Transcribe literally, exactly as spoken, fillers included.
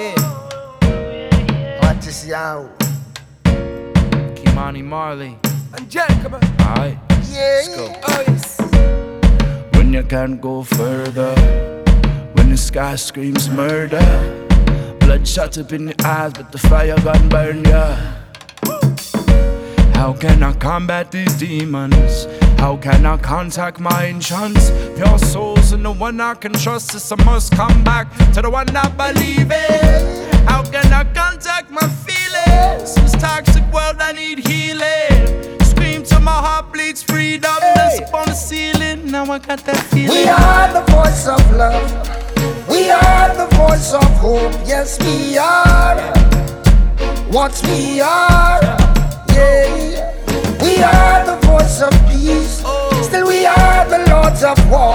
Yeah. Watch this out. Kimani Marley. Angelica, man. Alright. Yeah. Let's go. Oh, yes. When you can't go further, when the sky screams murder, blood shot up in the eyes, but the fire gun burn ya. How can I combat these demons? How can I contact my enchants? Pure souls and the one I can trust is I must come back to the one I believe in. How can I contact my feelings? This toxic world, I need healing. Scream till my heart bleeds freedom. That's up on the ceiling, now I got that feeling. We are the voice of love. We are the voice of hope. Yes, we are what we are. Yeah. We are the voice of peace. Still we are the lords of war.